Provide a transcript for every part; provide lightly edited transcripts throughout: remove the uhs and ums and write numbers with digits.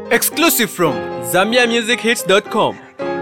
Exclusive from ZambiaMusicHits.com.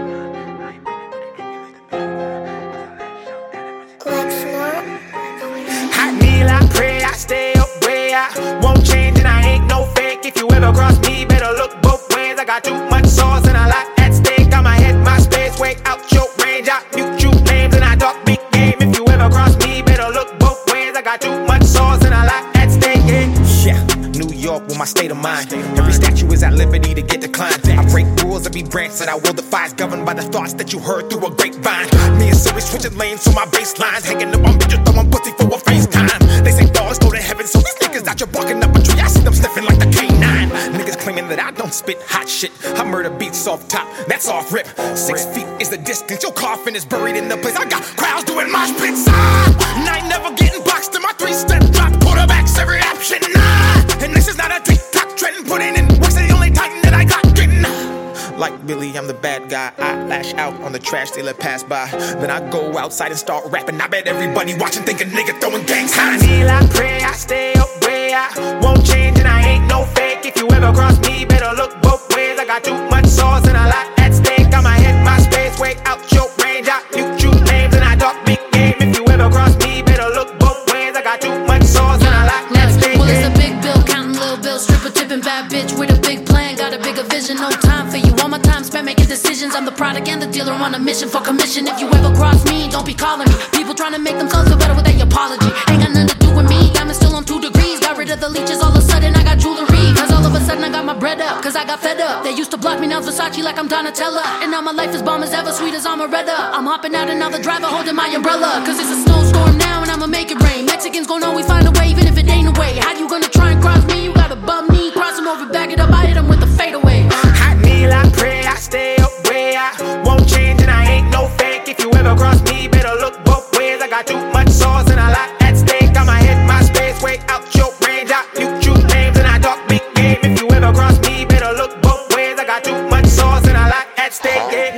I kneel, I pray, I stay up way I won't change and I ain't no fake. If you ever cross me, better look both ways. I got too much sauce and a lot at stake. Got my head, my space, way out your range. I mute you names and I talk big game. If you ever cross me, better look both ways. I got too much sauce and a lot at stake. Yeah, New York with my state of mind. Every statue is at liberty to get declined. I break rules every branch that I will defy is governed by the thoughts that you heard through a grapevine. Me and Siri switching lanes so my baselines hanging up on bitches throwing pussy for a FaceTime. They say dogs go to heaven, so these niggas out here barking up a tree. I see them sniffing like the K9. Niggas claiming that I don't spit hot shit. I murder beats off top, that's off rip. 6 feet is the distance, your coffin is buried in the place. I got crowds doing mosh pits. And I ain't never getting boxed in my 3-step drop. Quarterbacks every option. And this is not a TikTok trend. Putting in work's the only time that I got getting. Like Billy, I'm the bad guy. I lash out on the trash till it pass by. Then I go outside and start rapping. I bet everybody watching think a nigga throwing gang signs. I kneel, I pray, I stay up way I won't change and I ain't no fake. If you ever cross me, better look both ways. I got too much sauce and a lot at stake. Got my head, my space, way out your range. I mute you names and I talk big game. If you ever cross me, better look both ways. I got too much sauce and a lot at stake. Well, it's a big bill, counting little bills, stripper tipping bad bitch with a big plan, got a bigger vision. No time for you, all my time spent making decisions. I'm the product and the dealer on a mission for commission. If you ever cross me, don't be calling me. People trying to make themselves feel better with their apology. Ain't got nothing to do with me. Diamond still on 2 degrees. Got rid of the leeches, all of a sudden I got jewelry. Cause all of a sudden I got my bread up, cause I got fed up. They used to block me, now Versace like I'm Donatella. And now my life is bomb as ever, sweet as Amaretta. I'm hopping out and now the driver holding my umbrella. Cause it's a snowstorm now and I'ma make it rain. Mexicans gon' always find a way, even if it ain't a way. How you gonna try and cross me? You gotta bum me, cross him over, back it up, I hit him with a fadeaway. I kneel, I pray, I stay up way I won't change and I ain't no fake. If you ever cross me, better look both ways. I got too much sauce and a lot at stake. Got my head, my space, way out your range. I mute you names and I talk big game. If you ever cross me, better look both ways. I got too much sauce and a lot at stake.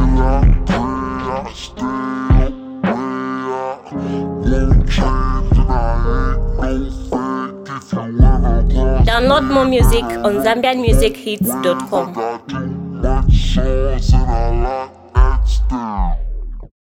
Download more music on ZambianMusicHits.com.